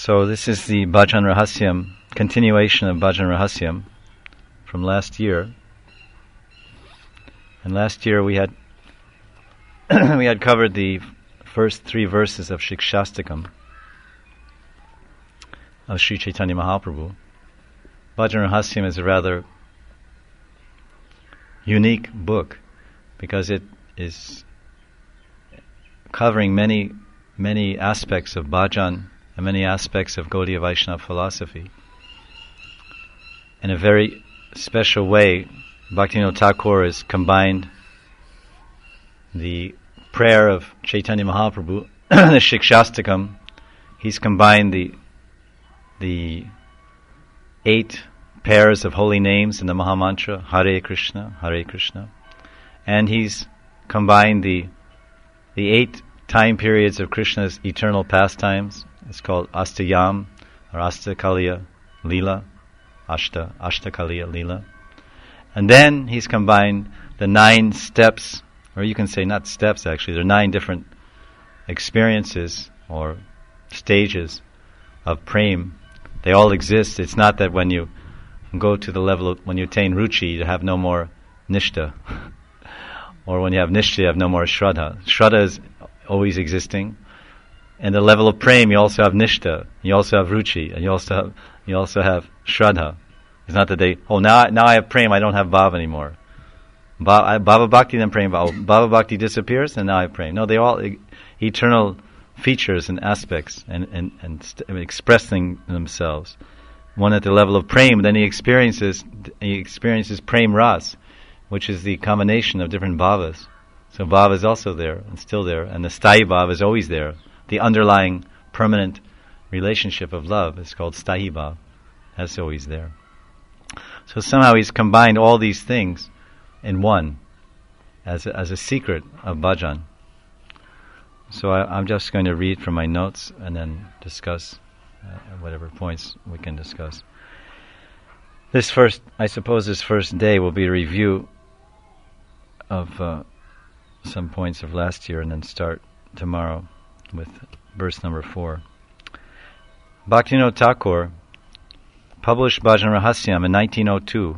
So this is the Bhajan Rahasyam, continuation of Bhajan Rahasyam from last year. And last year we had we had covered the first 3 verses of Shikshastakam of Sri Chaitanya Mahaprabhu. Bhajan Rahasyam is a rather unique book because it is covering many aspects of bhajan and many aspects of Gaudiya Vaishnava philosophy. In a very special way, Bhaktivinoda Thakur has combined the prayer of Chaitanya Mahaprabhu, the Shikshastakam. He's combined the 8 pairs of holy names in the Mahamantra, Hare Krishna, Hare Krishna. And he's combined the 8 time periods of Krishna's eternal pastimes. It's called Astayam or Astakaliya Leela, Ashtakaliya Leela. And then he's combined the 9 steps, or you can say not steps actually, there are 9 different experiences or stages of prem. They all exist. It's not that when you go to the level of, when you attain ruchi, you have no more nishta. Or when you have nishta, you have no more shraddha. Shraddha is always existing. And the level of prem, you also have nishta, you also have ruchi, and you also have shraddha. It's not that now I have prem, I don't have bhava anymore. Bhava bhakti, then prem bhava. Bhava bhakti disappears, and now I have prem. No, they all eternal features and aspects and expressing themselves. One at the level of prem, then he experiences prem ras, which is the combination of different bhavas. So bhava is also there and still there, and the sthayi bhava is always there. The underlying permanent relationship of love is called sthayi bhava. That's always there. So somehow he's combined all these things in one as a secret of bhajan. So I'm just going to read from my notes and then discuss whatever points we can discuss. This first day will be a review of some points of last year and then start tomorrow with verse number 4. Bhaktivinoda Thakur published Bhajan Rahasyam in 1902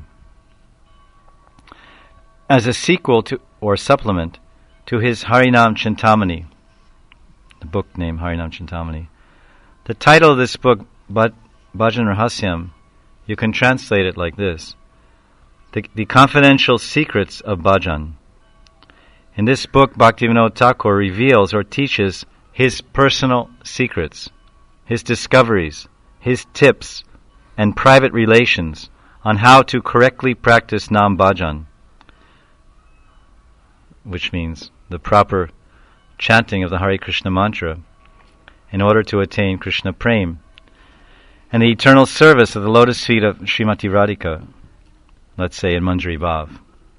as a sequel to or supplement to his Harinam Chintamani, the book named Harinam Chintamani. The title of this book, Bhajan Rahasyam, you can translate it like this: the confidential secrets of bhajan. In this book, Bhaktivinoda Thakur reveals or teaches his personal secrets, his discoveries, his tips, and private relations on how to correctly practice Nam Bhajan, which means the proper chanting of the Hare Krishna mantra in order to attain Krishna Prem, and the eternal service of the lotus feet of Srimati Radhika, let's say in Manjari Bhav.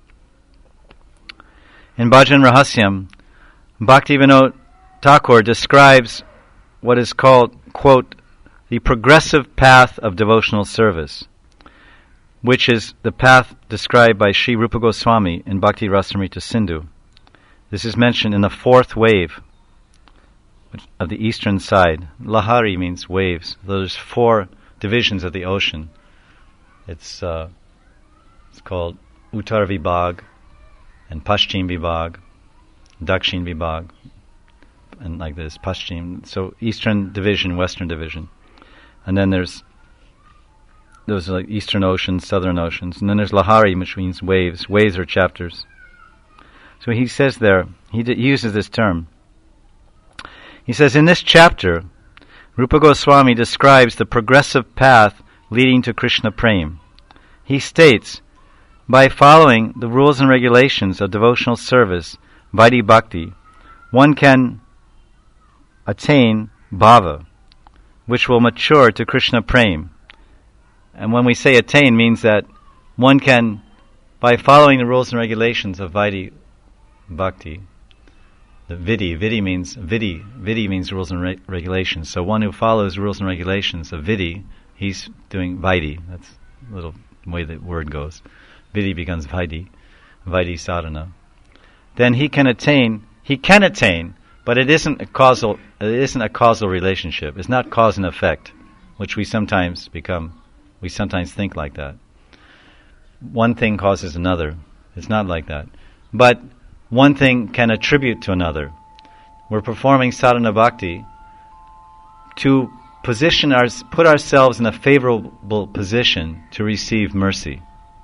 In Bhajan Rahasyam, Bhaktivinoda Thakur describes what is called, quote, the progressive path of devotional service, which is the path described by Sri Rupa Goswami in Bhakti Rasamrita Sindhu. This is mentioned in the 4th wave of the eastern side. Lahari means waves. There's 4 divisions of the ocean. It's called Uttar Vibhag and Paschim Vibhag, Dakshin Vibhag, and like this, Paschim. So eastern division, western division. And then there's those like eastern oceans, southern oceans. And then there's Lahari, which means waves. Waves are chapters. So he says there, he uses this term. He says, in this chapter, Rupa Goswami describes the progressive path leading to Krishna Prem. He states, by following the rules and regulations of devotional service, Vaidhi Bhakti, one can attain bhava, which will mature to Krishna Prem. And when we say attain, means that one can, by following the rules and regulations of Vaidhi Bhakti, the Vidhi means rules and regulations. So one who follows rules and regulations of Vidhi, he's doing Vaidhi. That's a little way the word goes. Vidhi becomes Vaidhi sadhana. Then he can attain, but it isn't a causal relationship. It's not cause and effect. which we sometimes think like that. One thing causes another. It's not like that. But one thing can attribute to another. We're performing sadhana bhakti to put ourselves in a favorable position to receive mercy.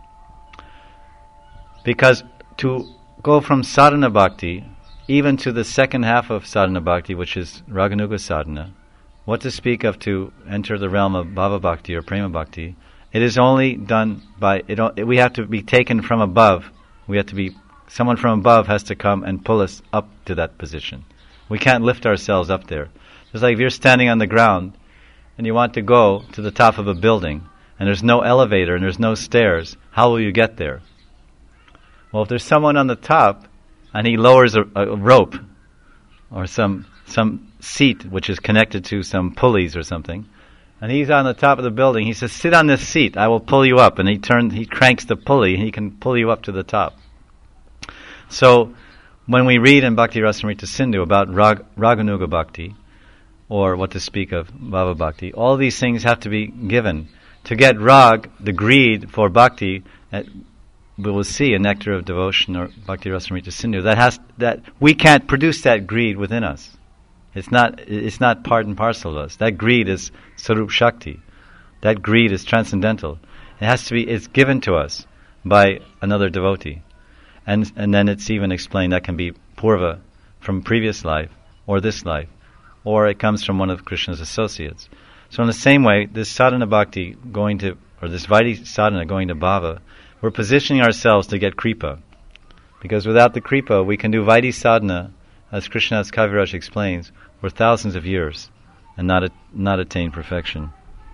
Because to go from sadhana bhakti even to the second half of sadhana bhakti, which is raganuga sadhana, what to speak of to enter the realm of bhava bhakti or prema bhakti, it is only done by, we have to be taken from above. Someone from above has to come and pull us up to that position. We can't lift ourselves up there. It's like if you're standing on the ground and you want to go to the top of a building and there's no elevator and there's no stairs, how will you get there? Well, if there's someone on the top and he lowers a rope or some seat which is connected to some pulleys or something, and he's on the top of the building, he says, sit on this seat, I will pull you up. And he cranks the pulley and he can pull you up to the top. So when we read in Bhakti Rasamrita Sindhu about Raganuga Bhakti, or what to speak of Bhava Bhakti, all these things have to be given. To get rag, the greed for bhakti, we will see in Nectar of Devotion or Bhakti Rasamrita Sindhu, that we can't produce that greed within us. It's not part and parcel of us. That greed is Sarup Shakti. That greed is transcendental. It's given to us by another devotee. And then it's even explained that can be purva from previous life or this life, or it comes from one of Krishna's associates. So in the same way, this sadhana bhakti this Vaidhi sadhana going to bhava, we're positioning ourselves to get kripa. Because without the kripa, we can do Vaidhi sadhana, as Krishnadas Kaviraj explains, for thousands of years and not attain perfection.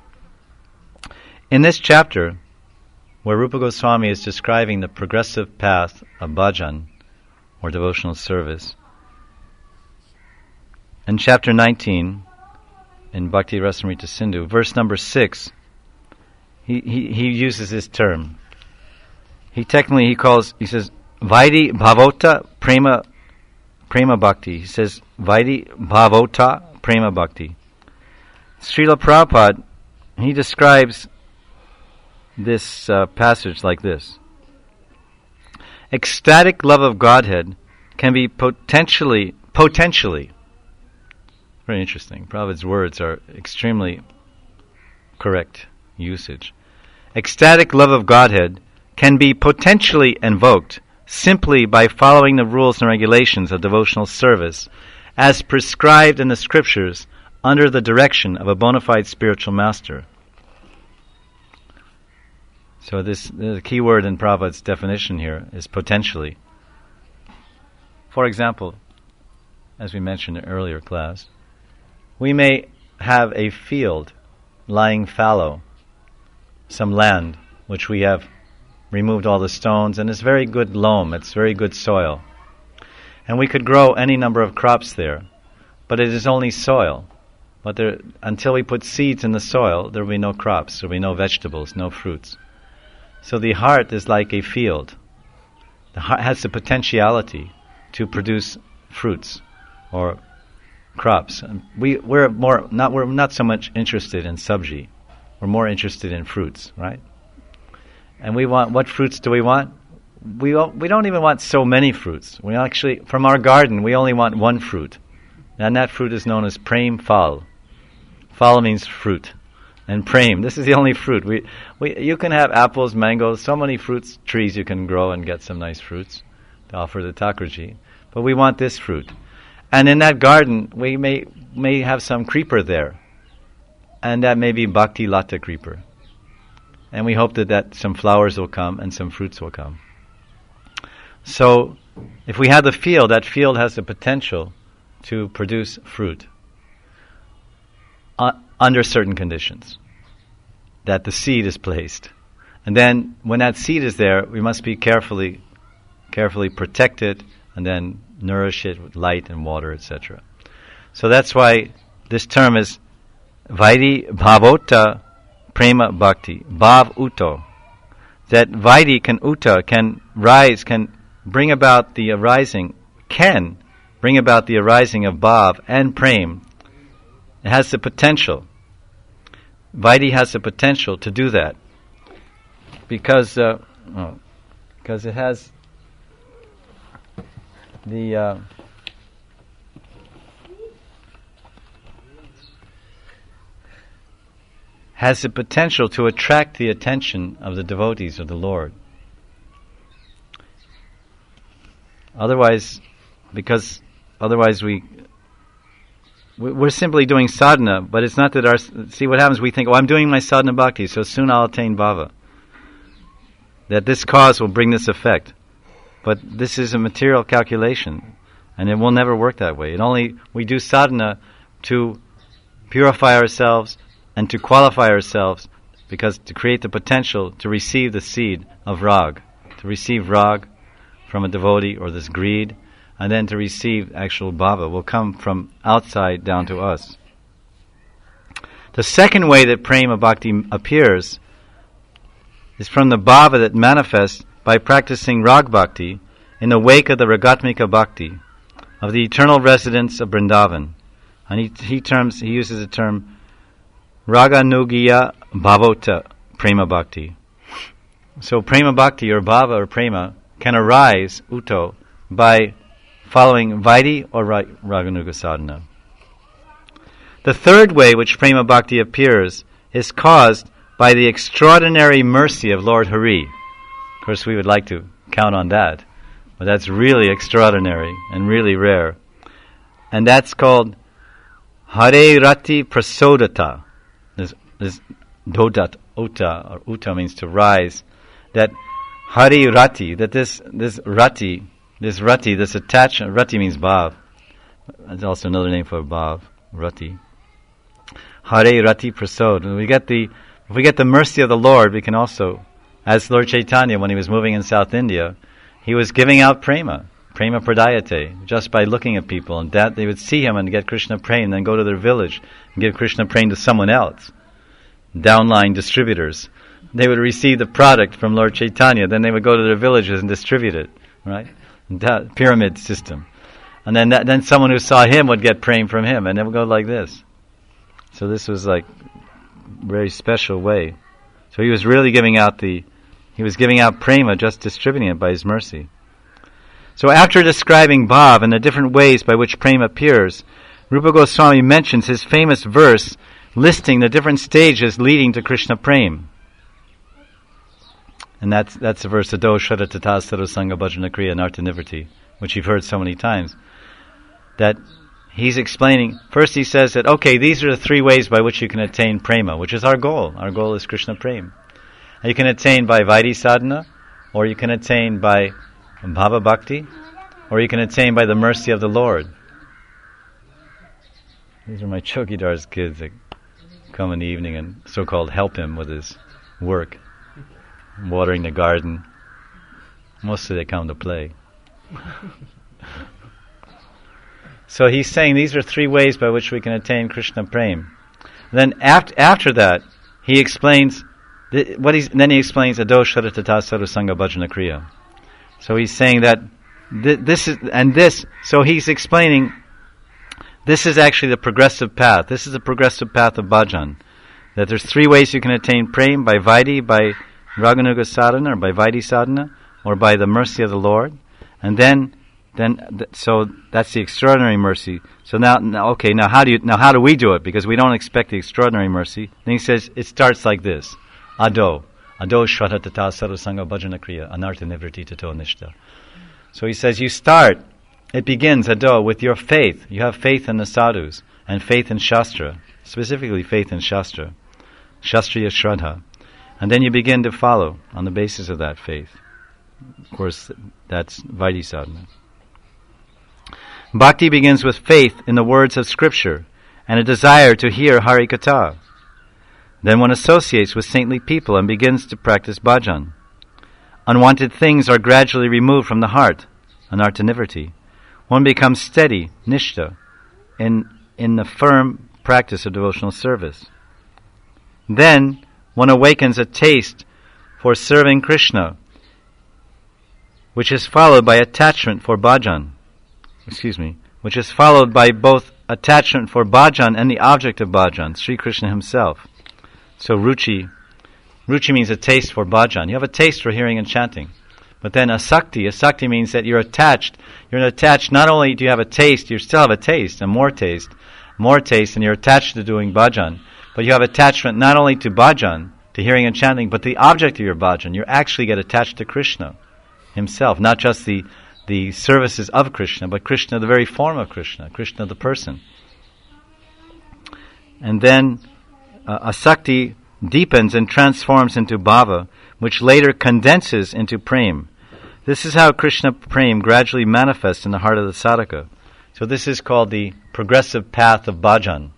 In this chapter, where Rupa Goswami is describing the progressive path of bhajan, or devotional service, in chapter 19, in Bhakti Rasamrita Sindhu, verse number 6, he uses this term. He says, Vaidhi bhavota prema bhakti. He says, Vaidhi bhavota prema bhakti. Srila Prabhupada, he describes this passage like this. Ecstatic love of Godhead can be potentially, very interesting. Prabhupada's words are extremely correct usage. Ecstatic love of Godhead can be potentially invoked simply by following the rules and regulations of devotional service as prescribed in the scriptures under the direction of a bona fide spiritual master. So the key word in Prabhupada's definition here is potentially. For example, as we mentioned in an earlier class, we may have a field lying fallow, some land which we have removed all the stones, and it's very good loam, it's very good soil. And we could grow any number of crops there, but it is only soil. But until we put seeds in the soil, there will be no crops, there will be no vegetables, no fruits. So the heart is like a field. The heart has the potentiality to produce fruits or crops. We're not so much interested in sabji. We're more interested in fruits, right? And what fruits do we want? We don't even want so many fruits. We actually, from our garden, we only want one fruit. And that fruit is known as prem phal. Phal means fruit. And prem, this is the only fruit. You can have apples, mangoes, so many fruits, trees you can grow and get some nice fruits to offer the Thakurji. But we want this fruit. And in that garden, we may have some creeper there. And that may be Bhakti Lata creeper. And we hope that some flowers will come and some fruits will come. So, if we have the field, that field has the potential to produce fruit under certain conditions, that the seed is placed. And then, when that seed is there, we must be carefully protect it and then nourish it with light and water, etc. So that's why this term is Vaidhi Bhavota Prema Bhakti, Bhav Uto. That Vaidhi can rise, can bring about the arising of Bhav and Prem. It has the potential. Vaidhi has the potential to do that because it has the potential to attract the attention of the devotees of the Lord. Otherwise we're simply doing sadhana, but it's not that see what happens, we think, I'm doing my sadhana bhakti, so soon I'll attain bhava. That this cause will bring this effect. But this is a material calculation, and it will never work that way. We do sadhana to purify ourselves and to qualify ourselves, because to create the potential to receive the seed of rag, to receive rag from a devotee, or this greed, and then to receive actual bhava will come from outside down to us. The second way that prema bhakti appears is from the bhava that manifests by practicing rag bhakti in the wake of the ragatmika bhakti of the eternal residents of Vrindavan. And he uses the term raganugiya bhavota prema bhakti. So prema bhakti, or bhava or prema, can arise, uto, by following Vaidhi or Raganuga sadhana. The third way which prema bhakti appears is caused by the extraordinary mercy of Lord Hari. Of course, we would like to count on that, but that's really extraordinary and really rare. And that's called Hare Rati Prasodata. This dodat, uta, or uta means to rise. That Hari Rati, that this attachment, Rati means bhav. That's also another name for bhav, Rati. Hare Rati Prasod. If we get the mercy of the Lord, we can also, as Lord Chaitanya, when he was moving in South India, he was giving out prema pradayate, just by looking at people, and that they would see him and get Krishna prema, and then go to their village and give Krishna prema to someone else. Downline distributors. They would receive the product from Lord Chaitanya, then they would go to their villages and distribute it, right? That pyramid system. And then someone who saw him would get prema from him, and it would go like this. So this was like very special way. So he was really giving out prema, just distributing it by his mercy. So after describing bhav and the different ways by which prema appears, Rupa Goswami mentions his famous verse listing the different stages leading to Krishna prema. And that's the verse, Ado Shraddha Tata Sarasanga Bhajana Kriya Nartha Nivrti, which you've heard so many times. That he's explaining, first he says that, okay, these are the three ways by which you can attain prema, which is our goal. Our goal is Krishna prema. And you can attain by Vaidhi sadhana, or you can attain by bhava bhakti, or you can attain by the mercy of the Lord. These are my Chokidar's kids that come in the evening and so-called help him with his work, watering the garden. Mostly they come to play. So he's saying these are three ways by which we can attain Krishna prema. Then after that, he explains then he explains Ado Shraddha Tata Sarasanga Bhajana Kriya. So he's saying that so he's explaining this is actually the progressive path. This is the progressive path of bhajan. That there's three ways you can attain prema: by Vaidhi, by Raganuga sadhana, or by Vaidhi sadhana, or by the mercy of the Lord. And so that's the extraordinary mercy. So now how do we do it? Because we don't expect the extraordinary mercy. Then he says it starts like this: Ado Shraddha Tata Sarasanga Bhajana Kriya Anartha Nivrti Tato Nishta. So he says it begins, Ado, with your faith. You have faith in the sadhus and faith in Shastra, specifically faith in Shastra, Shastriya Shraddha. And then you begin to follow on the basis of that faith. Of course, that's Vaidhi sadhana. Bhakti begins with faith in the words of Scripture and a desire to hear Hari Katha. Then one associates with saintly people and begins to practice bhajan. Unwanted things are gradually removed from the heart, Anartha Nivrti. One becomes steady, nishta, in the firm practice of devotional service. Then one awakens a taste for serving Krishna, which is followed by attachment for bhajan. Which is followed by both attachment for bhajan and the object of bhajan, Sri Krishna himself. So ruchi means a taste for bhajan. You have a taste for hearing and chanting. But then asakti means that you're attached. You're attached, not only do you have a taste, you still have a taste, and more taste, and you're attached to doing bhajan. But you have attachment not only to bhajan, to hearing and chanting, but the object of your bhajan. You actually get attached to Krishna himself, not just the services of Krishna, but Krishna, the very form of Krishna the person. And then asakti deepens and transforms into bhava, which later condenses into prem. This is how Krishna prem gradually manifests in the heart of the sadhaka. So this is called the progressive path of bhajan,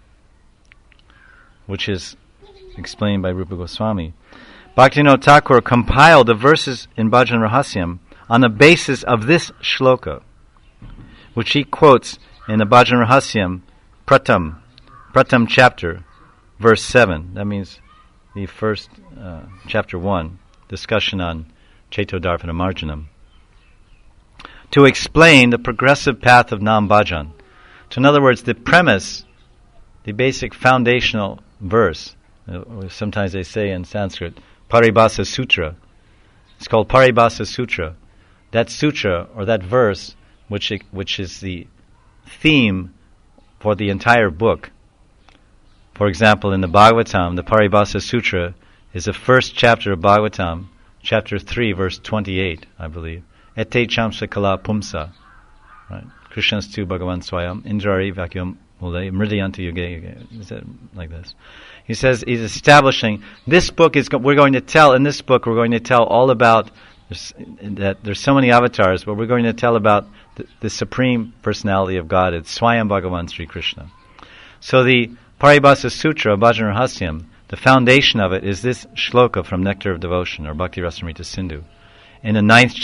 which is explained by Rupa Goswami. Bhaktivinoda Thakur compiled the verses in Bhajan Rahasyam on the basis of this shloka, which he quotes in the Bhajan Rahasyam Pratam chapter, verse 7. That means the first chapter 1, discussion on Chaitodarpana Marjanam, to explain the progressive path of Nam Bhajan. So in other words, the premise, the basic foundational verse, sometimes they say in Sanskrit, Paribhasa Sutra. It's called Paribhasa Sutra. That sutra, or that verse, which is the theme for the entire book. For example, in the Bhagavatam, the Paribhasa Sutra is the first chapter of Bhagavatam, chapter 3, verse 28, I believe. Ete chamsa kala pumsa. Right? Krishna's tu Bhagavan Swayam, Indrari Vakyam Mule, Mridyantu Yuge. Is it like this? He says he's establishing, this book is, we're going to tell all about, that there's so many avatars, but we're going to tell about the Supreme Personality of God. It's Swayam Bhagavan Sri Krishna. So the Paribhasa Sutra, Bhajan Rahasyam, the foundation of it is this shloka from Nectar of Devotion, or Bhakti Rasamrita Sindhu. In the 19th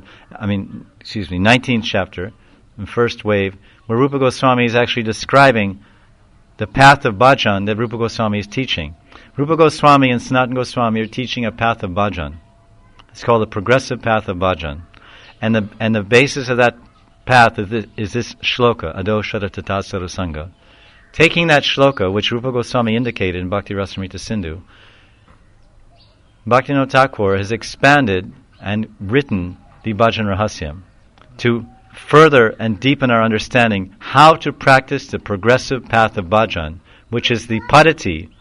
chapter, in first wave, where Rupa Goswami is actually describing the path of bhajan that Rupa Goswami is teaching. Rupa Goswami and Sanatana Goswami are teaching a path of bhajan. It's called the progressive path of bhajan. And the basis of that path is this shloka, Ado Shara Tata Sarasanga. Taking that shloka, which Rupa Goswami indicated in Bhakti Rasamrita Sindhu, Bhaktivinoda Thakur has expanded and written the Bhajan Rahasyam to further and deepen our understanding how to practice the progressive path of bhajan, which is the padati.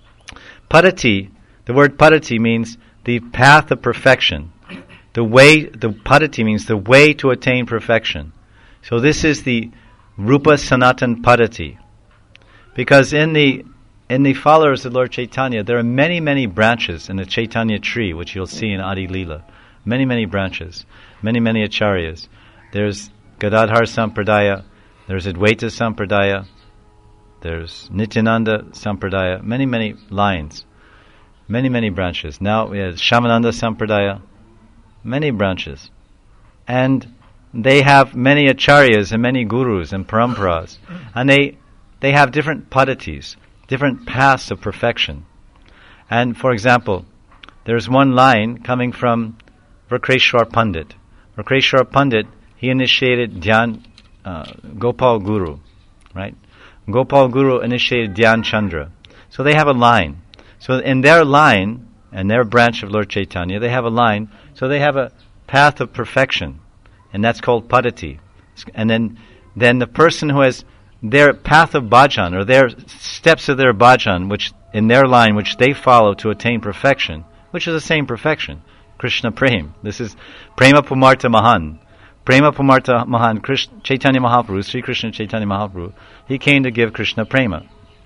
Padati, the word padati means the path of perfection. The padati means the way to attain perfection. So this is the Rupa Sanatan Padati. Because in the followers of Lord Chaitanya, there are many, many branches in the Chaitanya tree, which you'll see in Adi Leela. Many, many branches, many, many acharyas. There's Gadadhar Sampradaya, there's Advaita Sampradaya, there's Nityananda Sampradaya, many, many lines, many, many branches. Now we have Shamananda Sampradaya, many branches. And they have many acharyas and many gurus and paramparas. And they have different padatis, different paths of perfection. And for example, there's one line coming from Vakreshwar Pandit. Vakreshwar Pandit, he initiated Dhyan, Gopal Guru, right? Gopal Guru initiated Dhyan Chandra. So they have a line. So in their line, and their branch of Lord Chaitanya, they have a line, so they have a path of perfection, and that's called padati. And then the person who has their path of bhajan, or their steps of their bhajan, which in their line, which they follow to attain perfection, which is the same perfection, Krishna Prem. This is Prema Pumarta Mahan. Prema Pumarta Mahan, Chaitanya Mahaprabhu, Sri Krishna Chaitanya Mahaprabhu, he came to give Krishna Prema.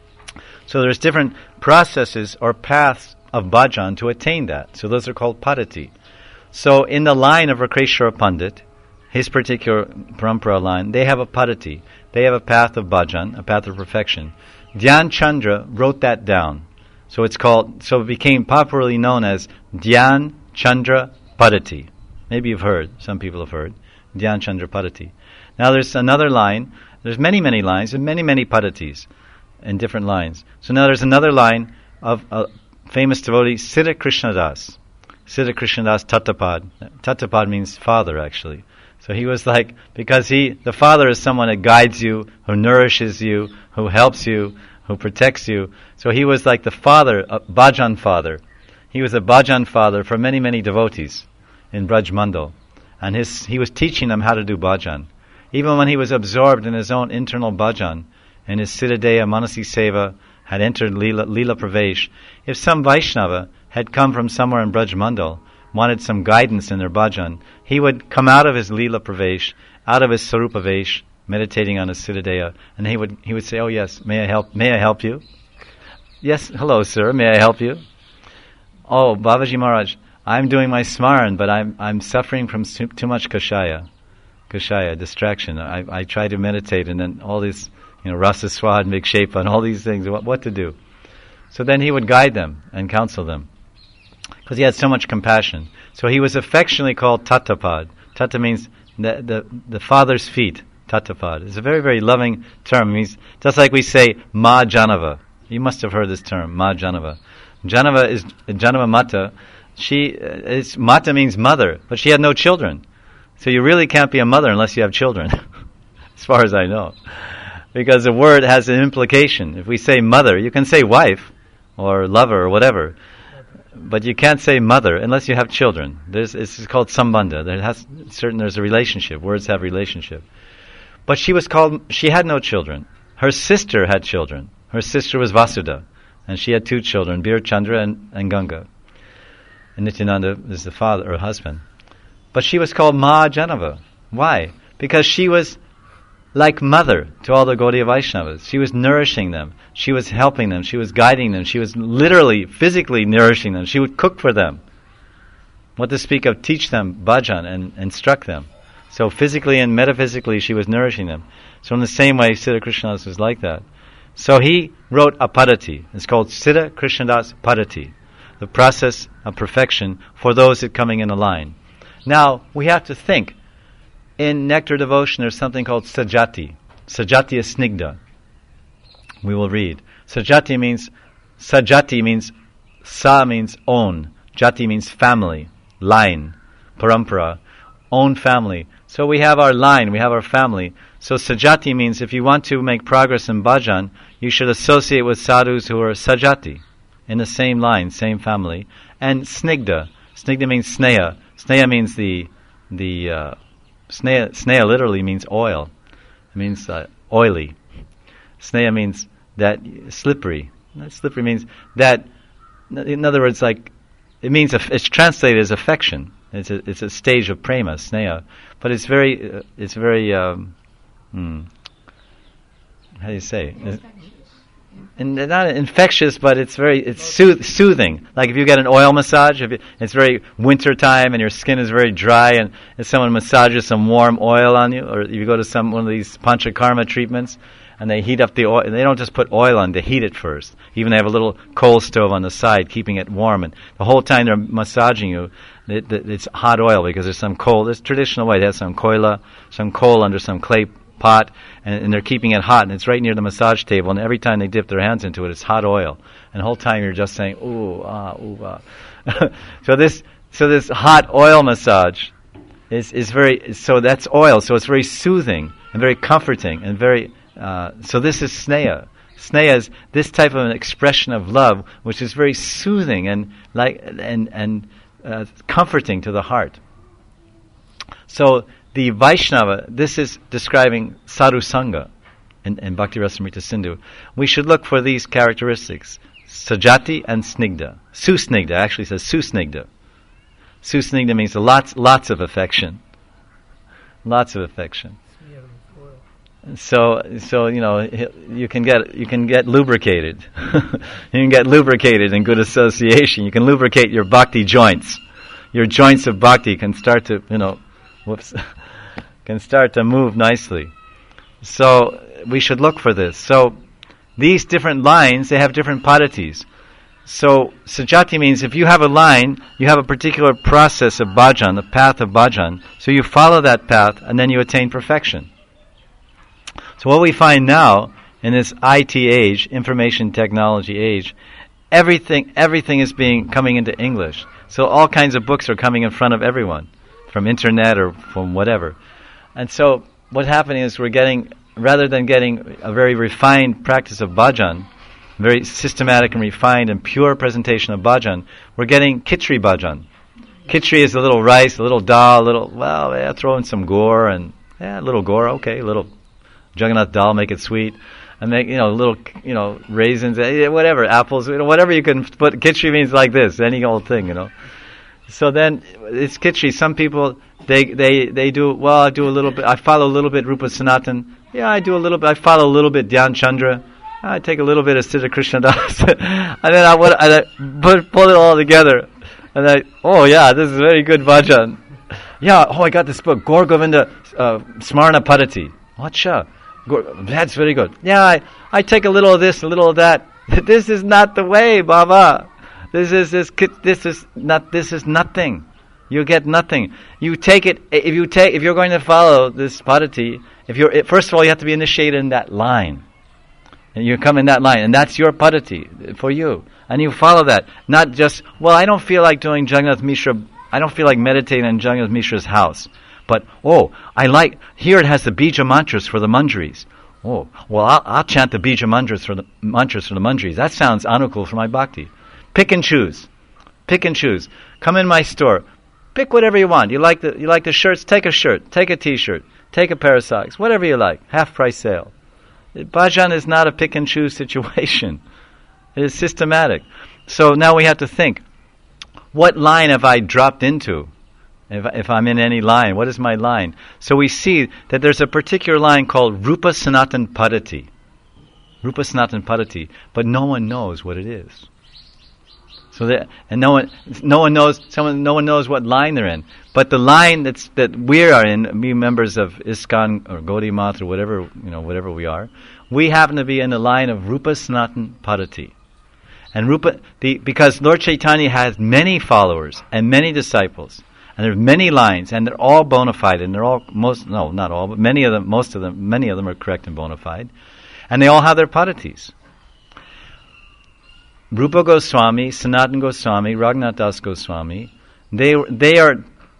So there's different processes or paths of bhajan to attain that. So those are called padati. So in the line of Vakreshwara Pandit, his particular parampara line, they have a padati. They have a path of bhajan, a path of perfection. Dhyan Chandra wrote that down. So it became popularly known as Dhyan Chandra Padati. Maybe you've heard, some people have heard, Dhyan Chandra Padati. Now there's another line, there's many, many lines, and many, many padatis in different lines. So now there's another line of a famous devotee, Siddha Krishnadas. Siddha Krishnadas Tattapad. Tattapad means father, actually. So he was like, because the father is someone that guides you, who nourishes you, who helps you, who protects you. So he was like the father, a bhajan father. He was a bhajan father for many, many devotees in Braj Mandal. And he was teaching them how to do bhajan. Even when he was absorbed in his own internal bhajan, and his Siddhadeha Manasi Seva had entered Leela Pravesh, if some Vaishnava had come from somewhere in Braj Mandal, wanted some guidance in their bhajan, he would come out of his Leela Pravesh, out of his Sarupa Vesh, meditating on his Siddhadeha, and he would say, "Oh yes, may I help you? Yes, hello sir, may I help you? Oh, Babaji Maharaj, I'm doing my smaran, but I'm suffering from too much kashaya, distraction. I try to meditate, and then all these, rasa swad, vikshepa, and all these things, what to do?" So then he would guide them and counsel them, because he had so much compassion. So he was affectionately called Tattapad. Tatta means the father's feet. Tattapad. It's a very, very loving term. It means, just like we say Ma Janava. You must have heard this term, Ma Janava. Janava is Janava Mata. Mata means mother, but she had no children. So you really can't be a mother unless you have children, as far as I know. Because the word has an implication. If we say mother, you can say wife or lover or whatever, but you can't say mother unless you have children. It's called sambandha. There's a relationship. Words have relationship. But she had no children. Her sister had children. Her sister was Vasudha, and she had two children, Bir Chandra and Ganga. And Nityananda is the father or husband. But she was called Ma Janava. Why? Because she was like mother to all the Gaudiya Vaishnavas. She was nourishing them. She was helping them. She was guiding them. She was literally, physically nourishing them. She would cook for them. What to speak of, teach them bhajan and instruct them. So physically and metaphysically, she was nourishing them. So in the same way, Siddha Krishnadas was like that. So he wrote a padati. It's called Siddha Krishnadas Padati, the process of perfection for those that coming in a line. Now, we have to think. In nectar devotion, there's something called sajati. Sajati is snigdha. We will read. Sajati means sa means own. Jati means family, line, parampara, own family. So we have our line, we have our family. So sajati means if you want to make progress in bhajan, you should associate with sadhus who are sajati, in the same line, same family. And snigdha. Snigdha means sneha. Sneha means sneha literally means oil. It means oily. Sneha means that slippery. Slippery means that, in other words, like, it means it's translated as affection. It's a stage of prema, sneha, but it's very how do you say? And not infectious, but it's soothing. Like if you get an oil massage, it's very winter time and your skin is very dry, and if someone massages some warm oil on you, or if you go to one of these panchakarma treatments, and they heat up the oil, and they don't just put oil on, they heat it first. Even they have a little coal stove on the side, keeping it warm, and the whole time they're massaging you, it's hot oil because there's some coal. This traditional way, they have some koila, some coal under some clay pot, and they're keeping it hot, and it's right near the massage table, and every time they dip their hands into it, it's hot oil, and the whole time you're just saying ooh ah ooh ah. so this hot oil massage is very, so that's oil, so it's very soothing and very comforting and very so this is sneha. Sneha is this type of an expression of love which is very soothing and comforting to the heart. So the Vaishnava, this is describing sadhu sangha in Bhakti Rasamrita Sindhu. We should look for these characteristics: sajati and snigdha. Susnigdha actually says susnigdha. Susnigdha means lots of affection. Lots of affection. So you can get lubricated. You can get lubricated in good association. You can lubricate your bhakti joints. Your joints of bhakti can start to can start to move nicely. So we should look for this. So these different lines, they have different padatis. So sajati means if you have a line, you have a particular process of bhajan, the path of bhajan. So you follow that path and then you attain perfection. So what we find now in this IT age, information technology age, everything is coming into English. So all kinds of books are coming in front of everyone, from internet or from whatever. And so what's happening is rather than getting a very refined practice of bhajan, very systematic and refined and pure presentation of bhajan, we're getting khichdi bhajan. Khichdi is a little rice, a little dal, throw in some gore and a little gore, okay, a little Jagannath dal, make it sweet, and make little raisins, whatever, apples, whatever you can put. Khichdi means like this, any old thing, So then it's khichdi. Some people they do well. I do a little bit. I follow a little bit Rupa Sanatan. Yeah, I do a little bit. I follow a little bit Dhyan Chandra. I take a little bit of Siddha Krishna Das, and then I pull it all together. And this is very good bhajan. Yeah, I got this book, Gaur Govinda Smarna Padati. Acha, that's very good. Yeah, I take a little of this, a little of that. This is not the way, Baba. This is nothing. You get nothing. You take it if you're going to follow this Padati. First of all, you have to be initiated in that line. And you come in that line, and that's your Padati for you. And you follow that. Not just, I don't feel like doing Jagannath Mishra, I don't feel like meditating in Jagannath Mishra's house. But, here it has the Bija mantras for the Manjaris. I'll chant the Bija mantras for the Manjaris. That sounds anukul for my bhakti. Pick and choose. Come in my store. Pick whatever you want. You like the shirts? Take a shirt. Take a t-shirt. Take a pair of socks. Whatever you like. Half price sale. Bhajan is not a pick and choose situation. It is systematic. So now we have to think, what line have I dropped into? If I'm in any line, what is my line? So we see that there's a particular line called Rupa Sanatan Padati. Rupa Sanatan Padati, but no one knows what it is. So no one knows what line they're in. But the line that we are in, we members of ISKCON or Gaudiya Math or whatever we are, we happen to be in the line of Rupa Sanatan Padati. And because Lord Chaitanya has many followers and many disciples, and there's many lines, and they're all bona fide, and they're all not all, but many of them are correct and bona fide, and they all have their Padatis. Rupa Goswami, Sanatan Goswami, Raghunath Das Goswami, they are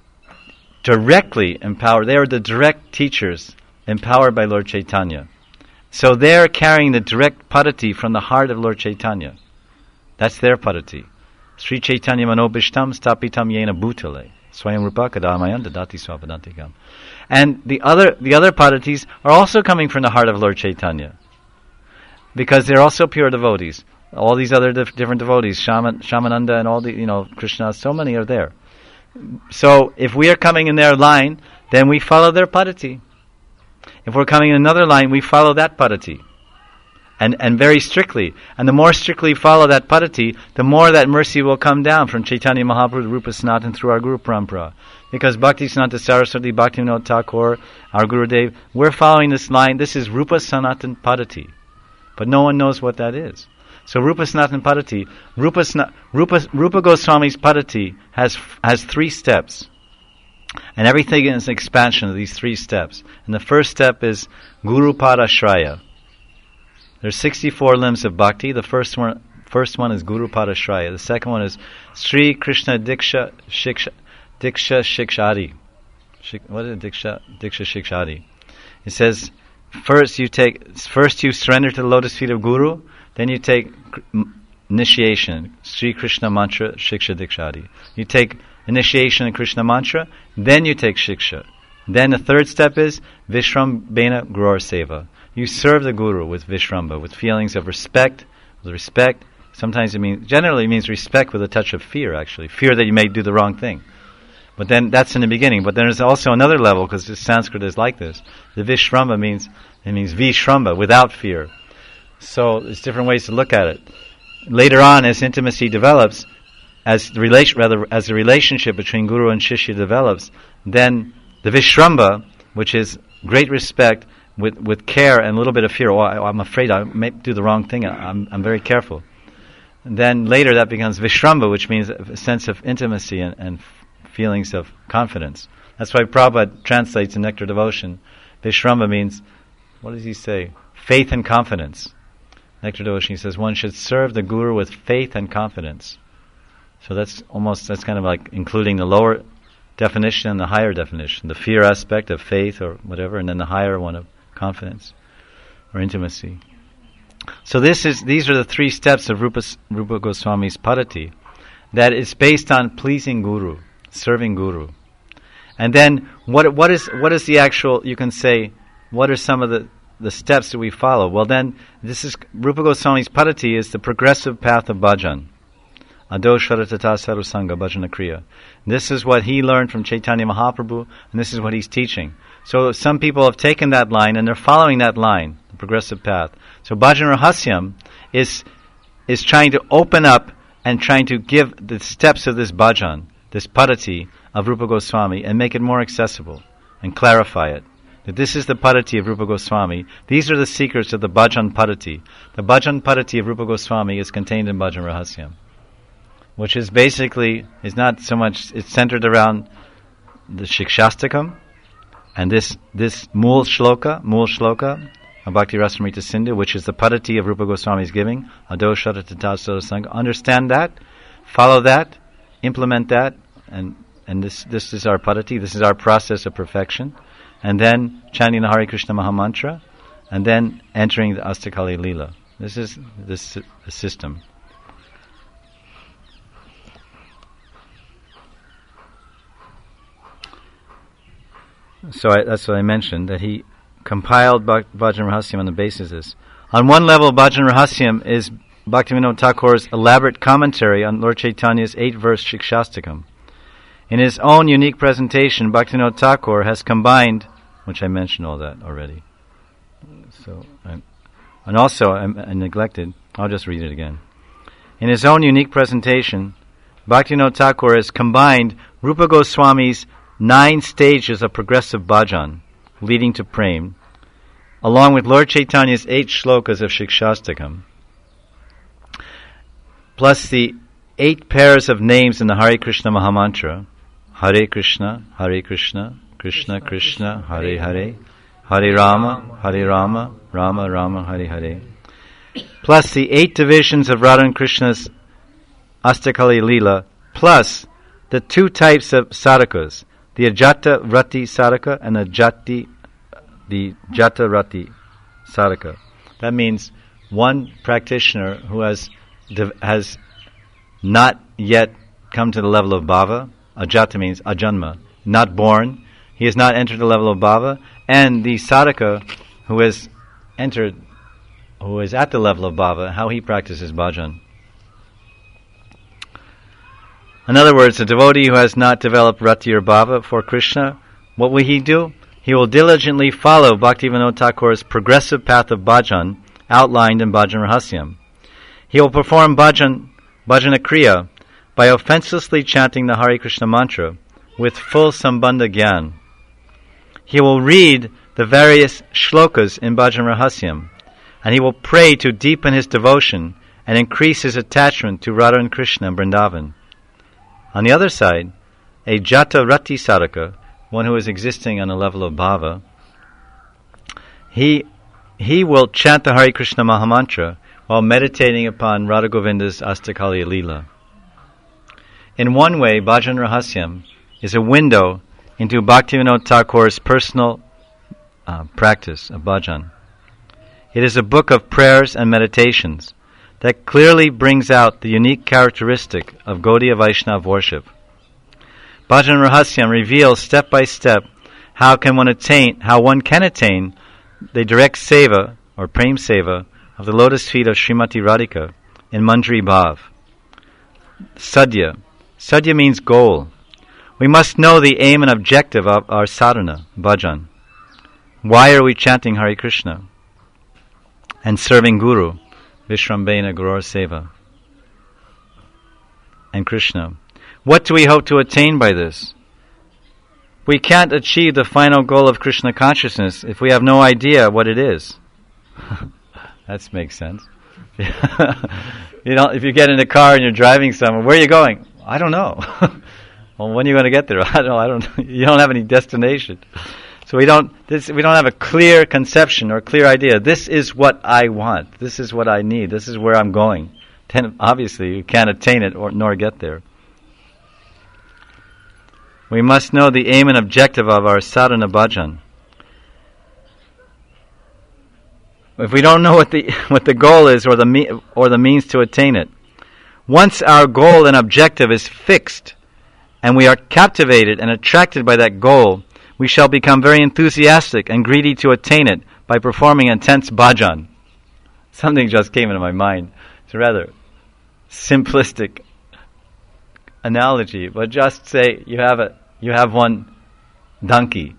directly empowered. They are the direct teachers empowered by Lord Chaitanya. So they're carrying the direct Padati from the heart of Lord Chaitanya. That's their Padati. Sri Chaitanya Manobishtam Stapitam Yena Bhutale Swayam Rupa Kadamayanta Dati Swapadantikam. And the other Padatis are also coming from the heart of Lord Chaitanya, because they're also pure devotees. All these other different devotees, Shamananda and all the, Krishna, so many are there. So if we are coming in their line, then we follow their Padati. If we're coming in another line, we follow that Padati. And very strictly. And the more strictly we follow that Padati, the more that mercy will come down from Chaitanya Mahaprabhu to Rupa Sanatan through our Guru Parampara. Because Bhakti Siddhanta Saraswati, Bhaktivinoda Thakur, our Gurudev, we're following this line. This is Rupa Sanatan Padati. But no one knows what that is. So Rupa Sanatan Padati, Rupa Goswami's Padati has 3 steps. And everything is an expansion of these 3 steps. And the first step is Guru Padashraya. There's 64 limbs of bhakti. The first one is Guru Padashraya. The second one is Sri Krishna Diksha Shikshadi. What is Diksha Shikshadi? It says, first you surrender to the lotus feet of Guru, then you take initiation, Sri Krishna Mantra Shiksha Dikshadi. You take initiation in Krishna Mantra, then you take Shiksha. Then the third step is Vishrambena Gurur Seva. You serve the Guru with Vishramba, with feelings of respect. Sometimes generally it means respect with a touch of fear, actually. Fear that you may do the wrong thing. But then that's in the beginning. But then there's also another level, because Sanskrit is like this. The Vishramba means Vishramba, without fear. So there's different ways to look at it. Later on, as intimacy develops, as the relationship between Guru and Shishya develops, then the Vishramba, which is great respect with care and a little bit of fear. I'm afraid I may do the wrong thing. I'm very careful. And then later that becomes Vishramba, which means a sense of intimacy and feelings of confidence. That's why Prabhupada translates in Nectar Devotion. Vishramba means, what does he say? Faith and confidence. Nectar Devotion, he says, one should serve the Guru with faith and confidence. So that's kind of like including the lower definition and the higher definition. The fear aspect of faith or whatever, and then the higher one of confidence or intimacy. So these are the 3 steps of Rupa Goswami's Padati, that is based on pleasing Guru, serving Guru. And then what is the actual, you can say, what are some of the steps that we follow? Well then, this is, Rupa Goswami's Padati is the progressive path of bhajan. Ado Sharatata Sarusanga Bhajana Kriya. This is what he learned from Chaitanya Mahaprabhu, and this is what he's teaching. So some people have taken that line and they're following that line, the progressive path. So Bhajan Rahasyam is trying to open up and trying to give the steps of this bhajan, this padati of Rupa Goswami, and make it more accessible and clarify it. That this is the padati of Rupa Goswami. These are the secrets of the bhajan padati. The bhajan padati of Rupa Goswami is contained in Bhajan Rahasyam, which is basically, is not so much, it's centered around the Shikshastakam and this Mool Shloka of Bhakti Rasamrita Sindhu, which is the padati of Rupa Goswami's giving, Ado Sharatata Sarasanga. Understand that, follow that, implement that, and this is our padati, this is our process of perfection. And then chanting the Hare Krishna Mahamantra, and then entering the Astakali Leela. This is the system. So that's what I mentioned, that he compiled Bhajan Rahasyam on the basis of this. On one level, Bhajan Rahasyam is Bhaktivinoda Thakur's elaborate commentary on Lord Chaitanya's 8-verse Shikshastakam. In his own unique presentation, Bhaktivinoda Thakur has combined, which I mentioned all that already. And also, I neglected, I'll just read it again. In his own unique presentation, Bhaktivinoda Thakur has combined Rupa Goswami's 9 stages of progressive bhajan, leading to prem, along with Lord Chaitanya's 8 shlokas of Shikshastakam, plus the 8 pairs of names in the Hare Krishna Mahamantra, Hare Krishna, Krishna Krishna, Hare Hare, Hare Rama, Rama Rama, Hare Hare, plus the 8 divisions of Radha and Krishna's Astakali Leela, plus the 2 types of sadhakas, the Ajata Rati Sadhaka and the Jata Rati Sadhaka. That means one practitioner who has not yet come to the level of bhava. Ajata means ajanma, not born. He has not entered the level of bhava. And the sadhaka who has entered, who is at the level of bhava, how he practices bhajan. In other words, a devotee who has not developed rati or bhava for Krishna, what will he do? He will diligently follow Bhaktivinoda Thakur's progressive path of bhajan outlined in Bhajan Rahasyam. He will perform bhajana kriya by offenselessly chanting the Hare Krishna mantra with full sambandha gyan. He will read the various shlokas in Bhajan Rahasyam, and he will pray to deepen his devotion and increase his attachment to Radha and Krishna and Vrindavan. On the other side, a Jata Rati Sadhaka, one who is existing on a level of bhava, he will chant the Hare Krishna Mahamantra while meditating upon Radha Govinda's Astakali Leela. In one way, Bhajan Rahasyam is a window into Bhaktivinoda Thakur's personal practice of bhajan. It is a book of prayers and meditations that clearly brings out the unique characteristic of Gaudiya Vaishnava worship. Bhajan Rahasyam reveals step by step how one can attain the direct seva or prem seva of the lotus feet of Srimati Radhika in Manjari Bhav. Sadhya. Sadhya means goal. We must know the aim and objective of our sadhana, bhajan. Why are we chanting Hare Krishna and serving Guru, Vishrambena Gurur Seva, and Krishna? What do we hope to attain by this? We can't achieve the final goal of Krishna consciousness if we have no idea what it is. That makes sense. If you get in a car and you're driving somewhere, where are you going? I don't know. Well, when are you going to get there? I don't know. You don't have any destination. So we don't have a clear conception or clear idea. This is what I want. This is what I need. This is where I'm going. Then obviously you can't attain it nor get there. We must know the aim and objective of our sadhana bhajan. if we don't know what the goal is or the means to attain it. Once our goal and objective is fixed, and we are captivated and attracted by that goal, we shall become very enthusiastic and greedy to attain it by performing intense bhajan. Something just came into my mind. It's a rather simplistic analogy, but just say you have one donkey,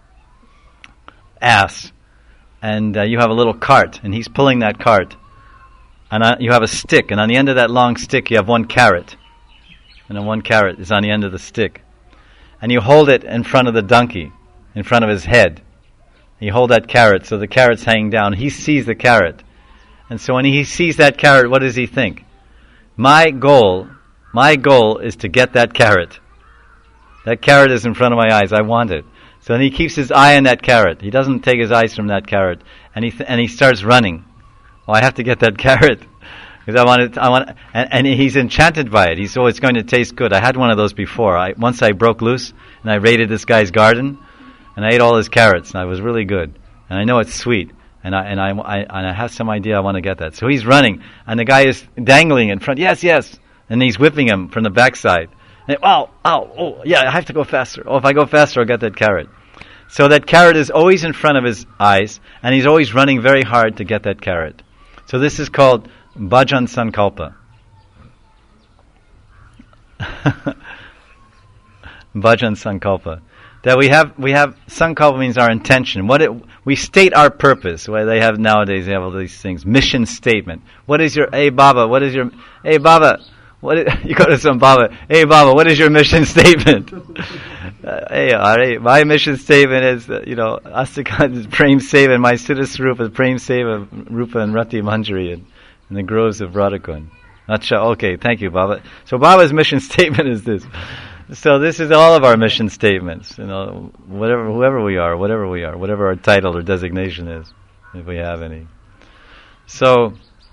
ass, and you have a little cart, and he's pulling that cart, and you have a stick, and on the end of that long stick you have one carrot, and then one carrot is on the end of the stick, and you hold it in front of the donkey, in front of his head. You hold that carrot, so the carrot's hanging down. He sees the carrot, and so when he sees that carrot, what does he think? My goal is to get that carrot. That carrot is in front of my eyes. I want it. So then he keeps his eye on that carrot. He doesn't take his eyes from that carrot, and he starts running. Oh, I have to get that carrot because I want, and he's enchanted by it. It's going to taste good. I had one of those before. Once I broke loose and I raided this guy's garden, and I ate all his carrots, and it was really good. And I know it's sweet, and I have some idea I want to get that. So he's running, and the guy is dangling in front. Yes, and he's whipping him from the backside. And, yeah, I have to go faster. Oh, if I go faster, I'll get that carrot. So that carrot is always in front of his eyes, and he's always running very hard to get that carrot. So this is called bhajan sankalpa. Bhajan sankalpa. That we have sankalpa means our intention. We state our purpose. Well, they have all these things. Mission statement. What is your, hey Baba, you go to some Baba, hey Baba, what is your mission statement? My mission statement is, Astakan's Prem Seva, my Siddhas Rupa is Prem Seva, Rupa and Rati Manjari in the groves of Radhakund. Okay, thank you, Baba. So Baba's mission statement is this. So this is all of our mission statements, whoever we are, whatever our title or designation is, if we have any. So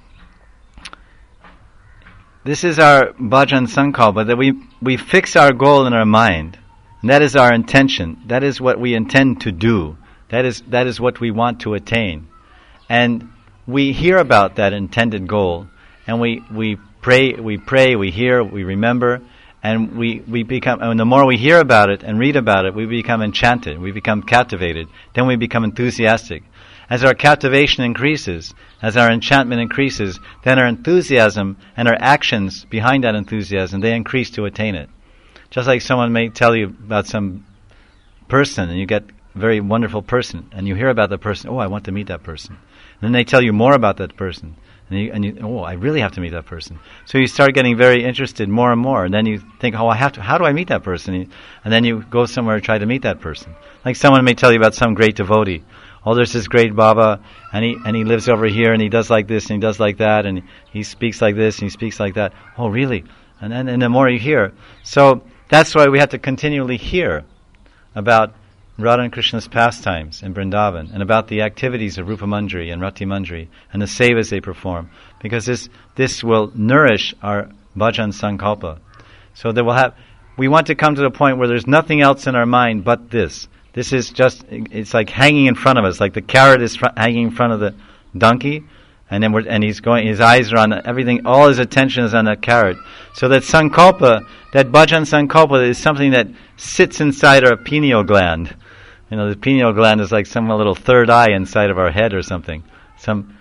this is our bhajan sankalpa, that we fix our goal in our mind, and that is our intention. That is what we intend to do. That is what we want to attain. And we hear about that intended goal, and we pray, we hear, we remember, and we become, and the more we hear about it and read about it, we become enchanted, we become captivated, then we become enthusiastic. As our captivation increases, as our enchantment increases, then our enthusiasm and our actions behind that enthusiasm, they increase to attain it. Just like someone may tell you about some person, and you get a very wonderful person, and you hear about the person, I want to meet that person. And then they tell you more about that person, and you, I really have to meet that person. So you start getting very interested more and more, and then you think, how do I meet that person? And then you go somewhere to try to meet that person. Like someone may tell you about some great devotee. There's this great Baba, and he lives over here, and he does like this, and he does like that, and he speaks like this, and he speaks like that. Oh, really? And the more you hear. So that's why we have to continually hear about Radha and Krishna's pastimes in Vrindavan, and about the activities of Rupa Manjari and Rati Manjari, and the sevas they perform, because this will nourish our bhajan sankalpa. So that we want to come to the point where there's nothing else in our mind but this. This is it's like hanging in front of us, like the carrot is hanging in front of the donkey, and then he's going, his eyes are on everything, all his attention is on that carrot. So that sankalpa, that bhajan sankalpa is something that sits inside our pineal gland. The pineal gland is like some little third eye inside of our head or something. Some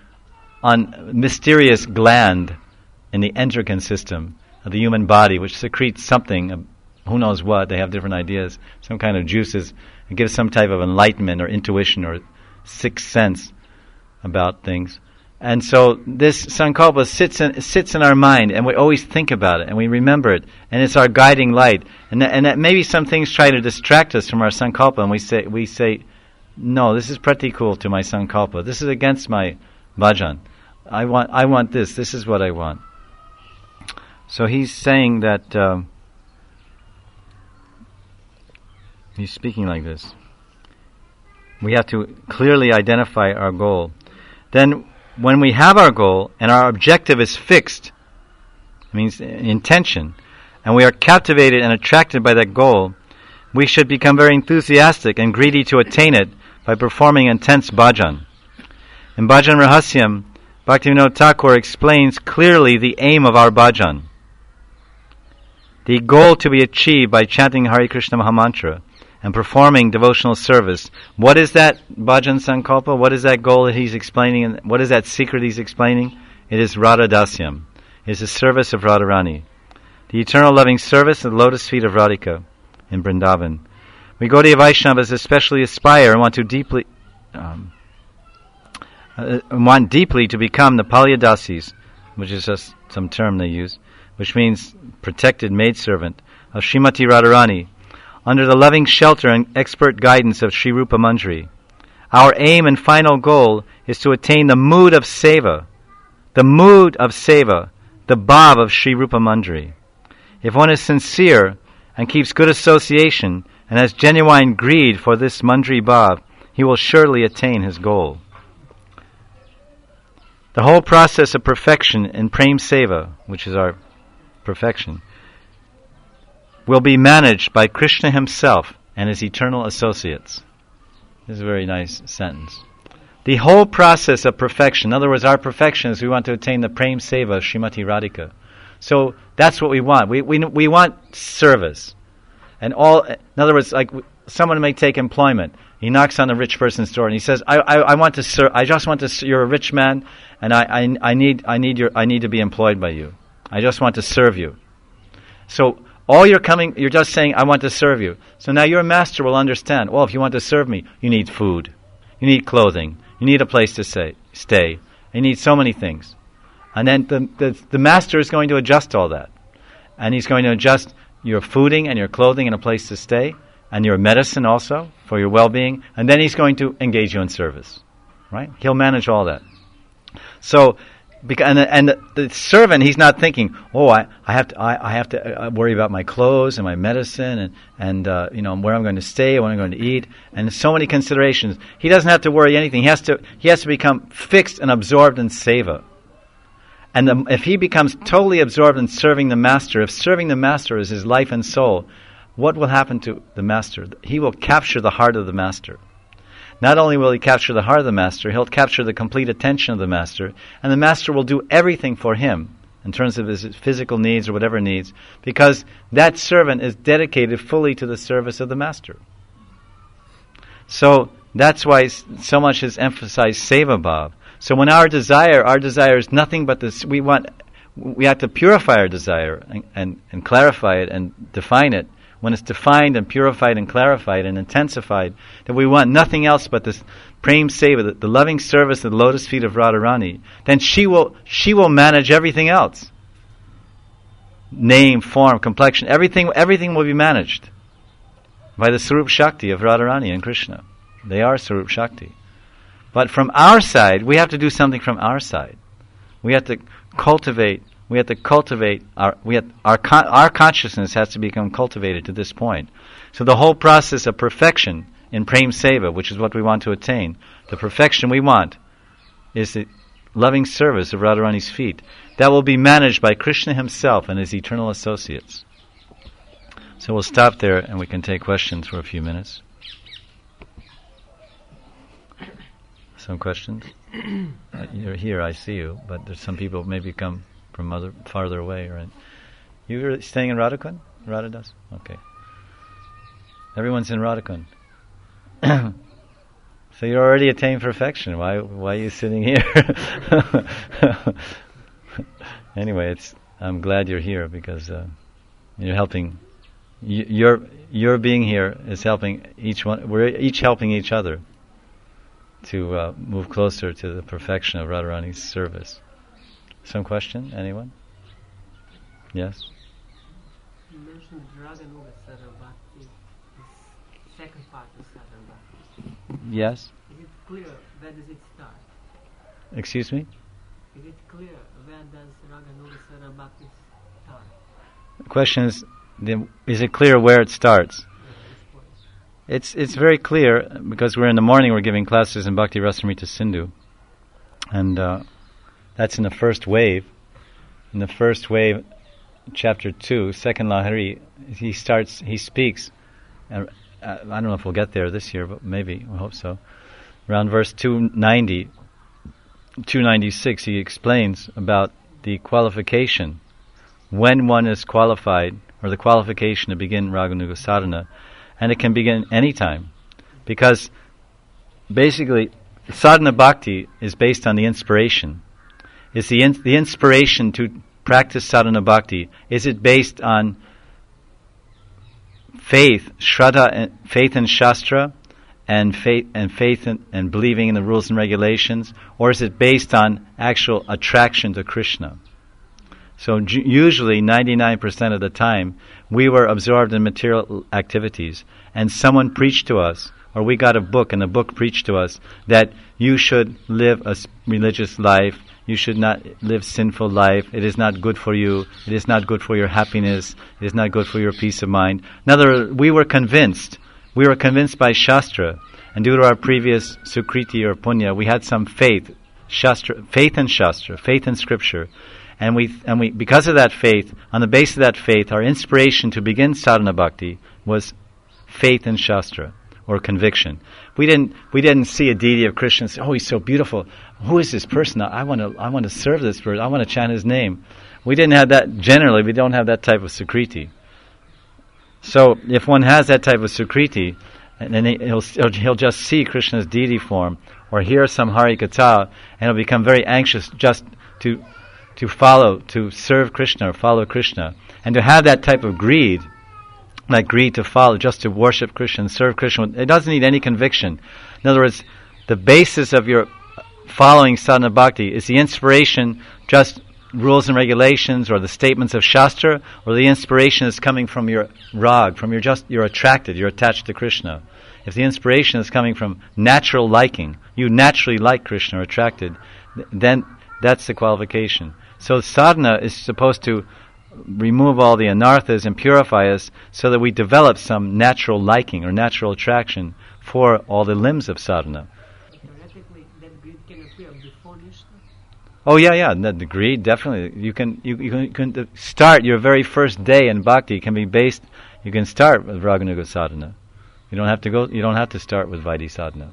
mysterious gland in the endocrine system of the human body, which secretes something, who knows what, they have different ideas, some kind of juices. It gives some type of enlightenment or intuition or sixth sense about things. And so this sankalpa sits in our mind, and we always think about it, and we remember it, and it's our guiding light. And that maybe some things try to distract us from our sankalpa, and we say, no, this is pratikul to my sankalpa. This is against my bhajan. I want this. This is what I want. So he's saying that. He's speaking like this. We have to clearly identify our goal. Then, when we have our goal and our objective is fixed, it means intention, and we are captivated and attracted by that goal, we should become very enthusiastic and greedy to attain it by performing intense bhajan. In Bhajan Rahasyam, Bhaktivinoda Thakur explains clearly the aim of our bhajan. The goal to be achieved by chanting Hare Krishna Mahamantra and performing devotional service. What is that bhajan sankalpa? What is that goal that he's explaining? And what is that secret he's explaining? It is Radha Dasyam. It is the service of Radharani. The eternal loving service of the lotus feet of Radhika in Vrindavan. We Gaudiya Vaishnavas especially aspire and want deeply to become the Palyadasis, which is just some term they use, which means protected maidservant of Srimati Radharani, under the loving shelter and expert guidance of Sri Rupa Manjari. Our aim and final goal is to attain the mood of seva, the bhav of Sri Rupa Manjari. If one is sincere and keeps good association and has genuine greed for this Manjari bhav, he will surely attain his goal. The whole process of perfection in Prem Seva, which is our perfection, will be managed by Krishna himself and his eternal associates. This is a very nice sentence. The whole process of perfection, in other words, our perfection is we want to attain the Prem Seva of Srimati Radhika. So that's what we want. We want service. And in other words, like someone may take employment. He knocks on a rich person's door and he says, I want to serve, I just want to, you're a rich man and I need to be employed by you. I just want to serve you. So you're just saying, I want to serve you. So now your master will understand, well, if you want to serve me, you need food, you need clothing, you need a place to stay, you need so many things. And then the master is going to adjust all that. And he's going to adjust your fooding and your clothing and a place to stay, and your medicine also for your well-being, and then he's going to engage you in service. Right? He'll manage all that. So, and the servant, he's not thinking, oh, I have to worry about my clothes and my medicine and where I'm going to stay, what I'm going to eat, and so many considerations. He doesn't have to worry anything. He has to become fixed and absorbed in seva. And if he becomes totally absorbed in serving the master, if serving the master is his life and soul, what will happen to the master? He will capture the heart of the master. Not only will he capture the heart of the master, he'll capture the complete attention of the master, and the master will do everything for him in terms of his physical needs or whatever needs, because that servant is dedicated fully to the service of the master. So that's why so much is emphasized seva bhav. So when our desire is nothing but this, we have to purify our desire and clarify it and define it. When it's defined and purified and clarified and intensified, that we want nothing else but this Prem Seva, the loving service of the lotus feet of Radharani, then she will manage everything else. Name, form, complexion, everything will be managed by the Sarup Shakti of Radharani and Krishna. They are Sarup Shakti. But from our side, we have to do something from our side. We have to cultivate our consciousness has to become cultivated to this point. So the whole process of perfection in Prem Seva, which is what we want to attain, the perfection we want is the loving service of Radharani's feet. That will be managed by Krishna himself and his eternal associates. So we'll stop there and we can take questions for a few minutes. Some questions? You're here, I see you, but there's some people maybe come from farther away, right? You're staying in Radhakund? Radhadas? Okay. Everyone's in Radhakund. So you're already attained perfection. Why are you sitting here? Anyway, I'm glad you're here because you're helping. Your being here is helping each one. We're each helping each other to move closer to the perfection of Radharani's service. Some question? Anyone? Yes? You mentioned Raganuga Sarabhakti, the second part of Sarabhakti. Yes? Is it clear where does it start? Excuse me? Is it clear where does Raganuga Sarabhakti start? The question is it clear where it starts? It's very clear because in the morning we're giving classes in Bhakti Rasamrita Sindhu, and that's in the first wave. In the first wave, chapter 2, second Lahari, he speaks, and I don't know if we'll get there this year, but maybe, we hope so. Around verse 290, 296, he explains about the qualification, when one is qualified, or the qualification to begin Raganuga sadhana, and it can begin anytime, because basically sadhana bhakti is based on the inspiration. Is the inspiration to practice sadhana bhakti, is it based on faith, shraddha, faith in shastra, and faith and believing in the rules and regulations, or is it based on actual attraction to Krishna? So usually 99% of the time we were absorbed in material activities, and someone preached to us, or we got a book and the book preached to us that you should live a religious life, you should not live sinful life, it is not good for you, it is not good for your happiness, it is not good for your peace of mind. In other words, we were convinced by Shastra, and due to our previous Sukriti or Punya, we had some faith in Shastra, faith in Scripture, and we because of that faith, on the basis of that faith, our inspiration to begin sadhana bhakti was faith in Shastra, or conviction. We didn't see a deity of Krishna and say, "Oh, he's so beautiful. Who is this person? I want to serve this person. I want to chant his name." We didn't have that. Generally, we don't have that type of Sukriti. So, if one has that type of Sukriti, and then he'll just see Krishna's deity form, or hear some Hari Katha, and he'll become very anxious just to serve Krishna or follow Krishna, and to have that type of greed. Like greed to follow, just to worship Krishna and serve Krishna. It doesn't need any conviction. In other words, the basis of your following sadhana bhakti is the inspiration, just rules and regulations, or the statements of Shastra, or the inspiration is coming from your rag, from you're attracted, you're attached to Krishna. If the inspiration is coming from natural liking, you naturally like Krishna or attracted, then that's the qualification. So sadhana is supposed to remove all the anarthas and purify us so that we develop some natural liking or natural attraction for all the limbs of sadhana. Theoretically, that greed can appear before Nishta? Oh yeah. The greed, definitely. You can start your very first day in bhakti can be based. You can start with Raganuga sadhana. You don't have to start with Vaidhi sadhana.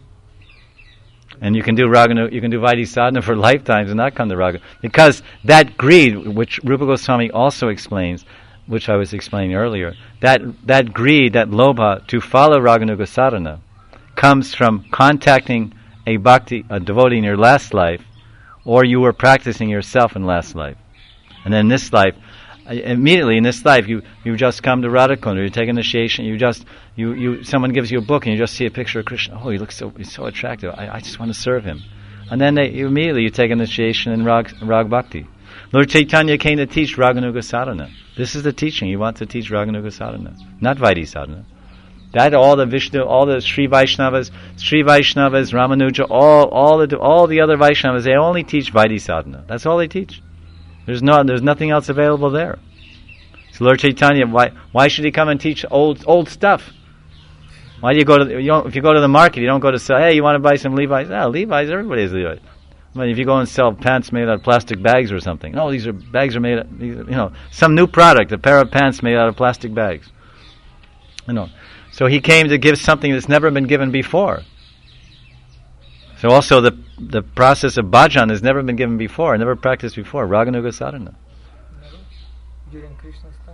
And you can do Vaidhi sadhana for lifetimes and not come to Raga. Because that greed, which Rupa Goswami also explains, which I was explaining earlier, that greed, that lobha to follow Raganuga sadhana comes from contacting a devotee in your last life, or you were practicing yourself in last life. And then in this life, immediately in this life, you just come to Radhakund, or you take initiation, someone gives you a book and you just see a picture of Krishna. Oh, he's so attractive. I just want to serve him. And then you take initiation in Rag Bhakti. Lord Chaitanya came to teach Raganuga sadhana. This is the teaching. He wants to teach Raganuga sadhana, not Vaidhi sadhana. That all the Vishnu, all the Sri Vaishnavas, Ramanuja, all the other Vaishnavas, they only teach Vaidhi sadhana. That's all they teach. There's nothing else available there. So Lord Chaitanya, why should he come and teach old stuff? Why do you go to if you go to the market, you don't go to say, hey, you want to buy some Levi's? No, Levi's, everybody has Levi's. I mean, if you go and sell pants made out of plastic bags or something, no, bags are made out, some new product, a pair of pants made out of plastic bags. So he came to give something that's never been given before. So also the process of bhajan has never been given before, never practiced before, Raganuga sadhana. During Krishna's time?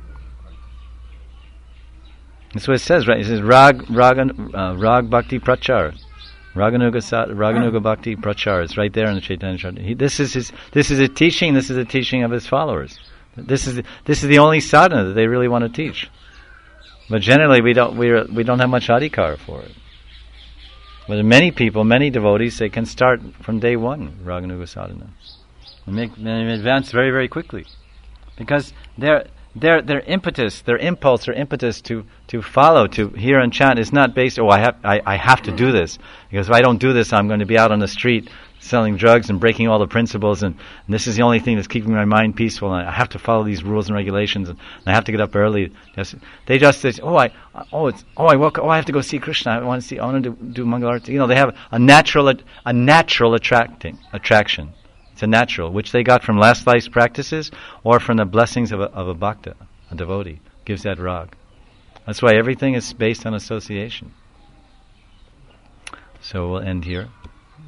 That's what it says, right? It says Rag Bhakti Prachar. Raganuga Bhakti Prachar. It's right there in the Chaitanya Charitamrita. This is a teaching. This is a teaching of his followers. This is the only sadhana that they really want to teach. But generally, we don't have much adhikar for it. But many people, many devotees, they can start from day one Raganuga sadhana and advance very, very quickly, because their impetus, their impulse, their impetus to follow, to hear and chant is not based. I have to do this, because if I don't do this, I'm going to be out on the street selling drugs and breaking all the principles, and this is the only thing that's keeping my mind peaceful, and I have to follow these rules and regulations, and I have to get up early. They just say, I have to go see Krishna. I want to do Mangalarti. They have a natural attraction. It's a natural, which they got from last life's practices or from the blessings of a bhakta, a devotee, gives that rag. That's why everything is based on association. So we'll end here.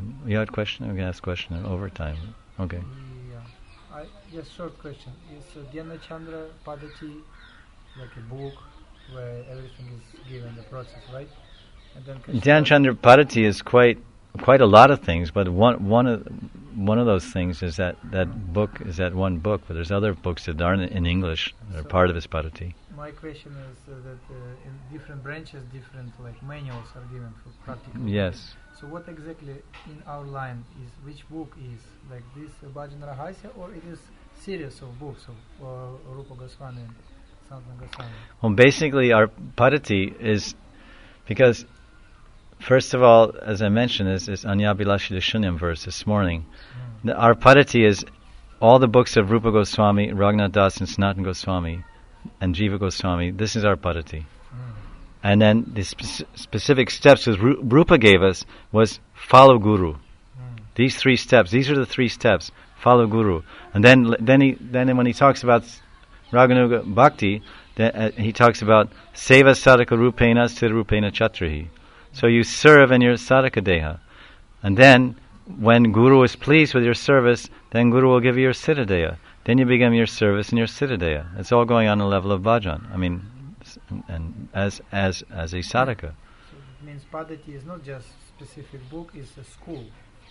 And you had a question? We can ask a question over time. Okay. Yeah. Just short question. Is Dhyana Chandra Padati like a book where everything is given the process, right? And then Dhyan Chandra Padati is quite a lot of things, but one of those things is that book is that one book, but there's other books that aren't in English that are part of his Padati. My question is that in different branches, different like manuals are given for practical. Yes. So what exactly in our line is, which book is like this Bhajan Rahasya, or it is series of books of Rupa Goswami and Sanatana Goswami? Well, basically our Padati is, because first of all, as I mentioned, is this Anyabhilashi Shunyam verse this morning. Our Padati is all the books of Rupa Goswami, Raghunath Das and Sanatana Goswami and Jiva Goswami. This is our Padati. And then the specific steps that Rupa gave us was follow Guru. These 3 steps. These are the 3 steps. Follow Guru. And then when he talks about Raganuga Bhakti, he talks about Seva Sadhaka Rupena Sthira Rupena Chatrahi. So you serve in your Sadhaka Deha. And then when Guru is pleased with your service, then Guru will give you your Siddha Deha. Then you begin your service in your Siddha Deha. It's all going on the level of bhajan. I mean, and as a sadhaka. So it means Padati is not just specific book; it's a school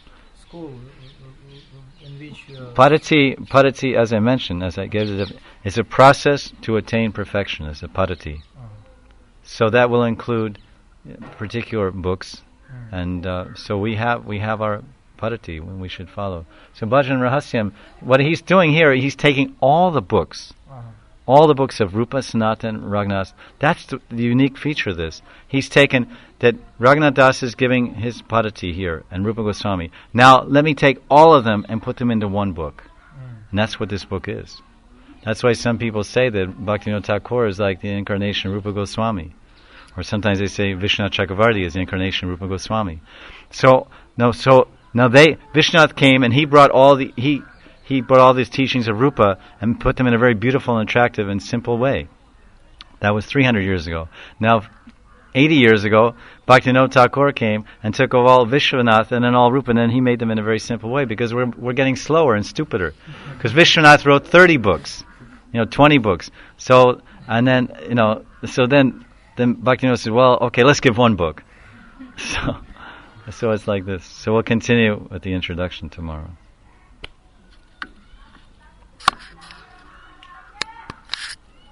in which. Padati, as I mentioned, as I gave it, is a process to attain perfection. It's a Padati. So that will include particular books, and so we have our Padati when we should follow. So Bhajan Rahasyam, what he's doing here, he's taking all the books. All the books of Rupa, Sanatan, Raghunath. That's the unique feature of this. He's taken that Raghunath Das is giving his Padati here, and Rupa Goswami. Now, let me take all of them and put them into one book. And that's what this book is. That's why some people say that Bhaktivinoda Thakur is like the incarnation of Rupa Goswami. Or sometimes they say Vishwanath Chakravarti is the incarnation of Rupa Goswami. Vishwanath came and he brought he brought all these teachings of Rupa and put them in a very beautiful and attractive and simple way. That was 300 years ago. Now, 80 years ago, Bhaktivinoda Thakur came and took all Vishwanath and then all Rupa, and then he made them in a very simple way, because we're getting slower and stupider. Because Vishwanath wrote 30 books, 20 books. So then Bhaktivinoda said, well, okay, let's give one book. So it's like this. So we'll continue with the introduction tomorrow.